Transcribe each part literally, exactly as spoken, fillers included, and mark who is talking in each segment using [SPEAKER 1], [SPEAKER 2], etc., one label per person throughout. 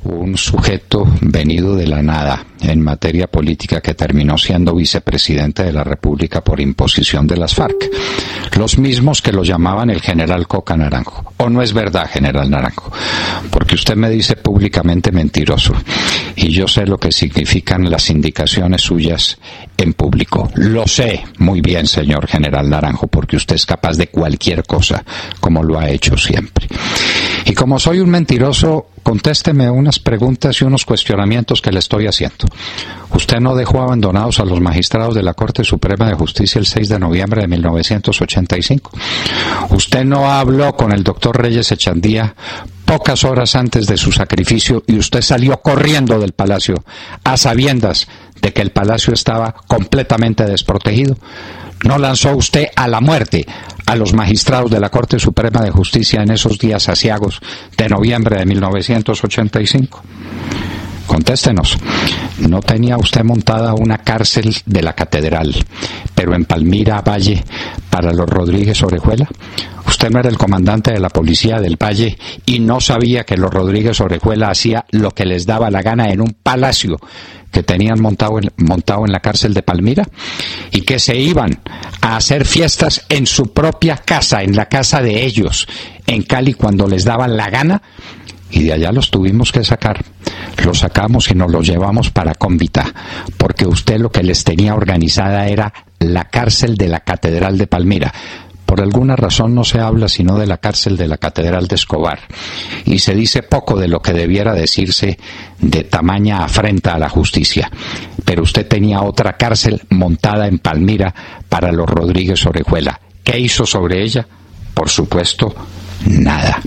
[SPEAKER 1] un sujeto venido de la nada en materia política que terminó siendo vicepresidente de la República por imposición de las FARC. Los mismos que lo llamaban el general Coca Naranjo. ¿O no es verdad, general Naranjo? Porque usted me dice públicamente mentiroso. Y yo sé lo que significan las indicaciones suyas en público. Lo sé muy bien, señor general Naranjo, porque usted es capaz de cualquier cosa, como lo ha hecho siempre. Y como soy un mentiroso, contésteme unas preguntas y unos cuestionamientos que le estoy haciendo. Usted no dejó abandonados a los magistrados de la Corte Suprema de Justicia el seis de noviembre de mil novecientos ochenta y cinco. Usted no habló con el doctor Reyes Echandía pocas horas antes de su sacrificio y usted salió corriendo del palacio a sabiendas de que el palacio estaba completamente desprotegido. ¿No lanzó usted a la muerte a los magistrados de la Corte Suprema de Justicia en esos días aciagos de noviembre de mil novecientos ochenta y cinco? Contéstenos. ¿No tenía usted montada una cárcel de la Catedral, pero en Palmira Valle, para los Rodríguez Orejuela? Usted no era el comandante de la policía del Valle y no sabía que los Rodríguez Orejuela hacía lo que les daba la gana en un palacio que tenían montado en, montado en la cárcel de Palmira, y que se iban a hacer fiestas en su propia casa, en la casa de ellos, en Cali, cuando les daba la gana. Y de allá los tuvimos que sacar. Los sacamos y nos los llevamos para Cómbita, porque usted lo que les tenía organizada era la cárcel de la Catedral de Palmira. Por alguna razón no se habla sino de la cárcel de la Catedral de Escobar, y se dice poco de lo que debiera decirse de tamaña afrenta a la justicia. Pero usted tenía otra cárcel montada en Palmira para los Rodríguez Orejuela. ¿Qué hizo sobre ella? Por supuesto, nada.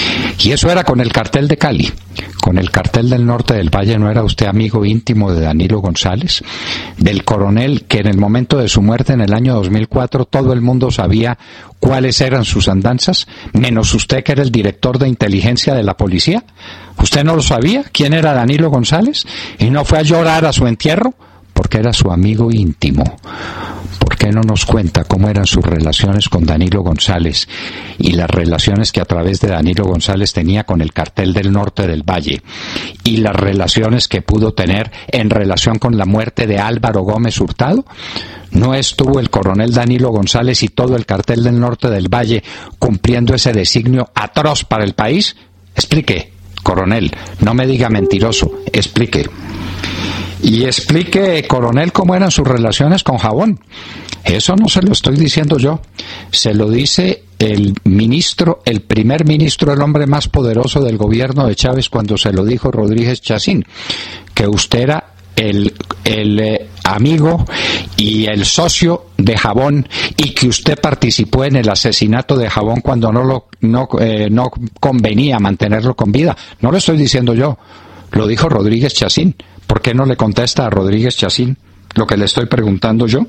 [SPEAKER 1] Y eso era con el cartel de Cali. Con el cartel del norte del Valle, ¿no era usted amigo íntimo de Danilo González? Del coronel que en el momento de su muerte en el año dos mil cuatro todo el mundo sabía cuáles eran sus andanzas, menos usted, que era el director de inteligencia de la policía. ¿Usted no lo sabía quién era Danilo González? ¿Y no fue a llorar a su entierro? Porque era su amigo íntimo. ¿Por qué no nos cuenta cómo eran sus relaciones con Danilo González y las relaciones que a través de Danilo González tenía con el cartel del norte del Valle, y las relaciones que pudo tener en relación con la muerte de Álvaro Gómez Hurtado? ¿No estuvo el coronel Danilo González y todo el cartel del norte del Valle cumpliendo ese designio atroz para el país? Explique, coronel, no me diga mentiroso, explique. Y explique, coronel, cómo eran sus relaciones con Jabón. Eso no se lo estoy diciendo yo, se lo dice el ministro, el primer ministro, el hombre más poderoso del gobierno de Chávez, cuando se lo dijo Rodríguez Chacín, que usted era el, el eh, amigo y el socio de Jabón, y que usted participó en el asesinato de Jabón cuando no, lo, no, eh, no convenía mantenerlo con vida. No lo estoy diciendo yo, lo dijo Rodríguez Chacín. ¿Por qué no le contesta a Rodríguez Chacín lo que le estoy preguntando yo?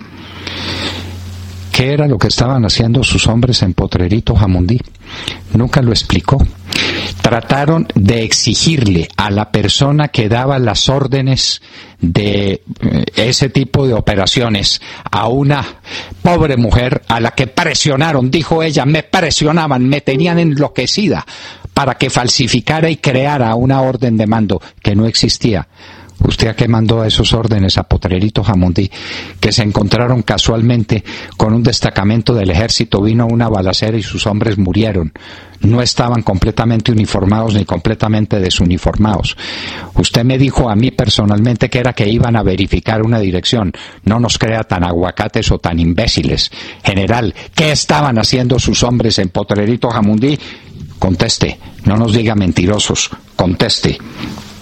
[SPEAKER 1] ¿Qué era lo que estaban haciendo sus hombres en Potrerito Jamundí? Nunca lo explicó. Trataron de exigirle a la persona que daba las órdenes de ese tipo de operaciones a una pobre mujer a la que presionaron, dijo ella, me presionaban, me tenían enloquecida para que falsificara y creara una orden de mando que no existía. ¿Usted a qué mandó a esos órdenes a Potrerito Jamundí, que se encontraron casualmente con un destacamento del ejército? Vino una balacera y sus hombres murieron. No estaban completamente uniformados ni completamente desuniformados. Usted me dijo a mí personalmente que era que iban a verificar una dirección. No nos crea tan aguacates o tan imbéciles. General, ¿qué estaban haciendo sus hombres en Potrerito Jamundí? Conteste, no nos diga mentirosos, conteste.